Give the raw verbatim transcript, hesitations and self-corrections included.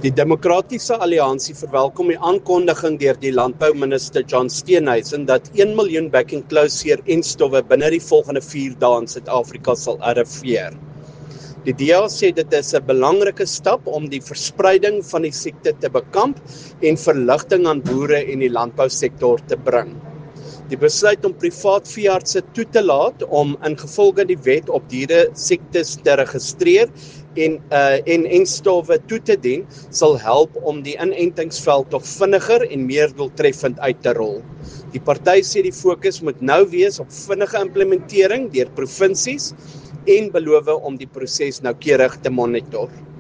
Die Demokratiese Alliansie verwelkom die aankondiging deur die landbouminister John Steenhuisen dat een miljoen bek-en-klauseer-enstowwe binne die volgende vier dae in Suid-Afrika sal arriveer. Die D A sê dit is 'n belangrike stap om die verspreiding van die siekte te bekamp en verligting aan boere en die landbousektor te bring. Die besluit om privaat veeartse toe te laat om ingevolge die wet op diere siektes te registreer en uh, en enstowwe toe te dien, sal help om die inentingsveld nog vinniger en meer doeltreffend uit te rol. Die party sê die fokus moet nou wees op vinnige implementering deur provinsies en beloof om die proses noukeurig te monitor.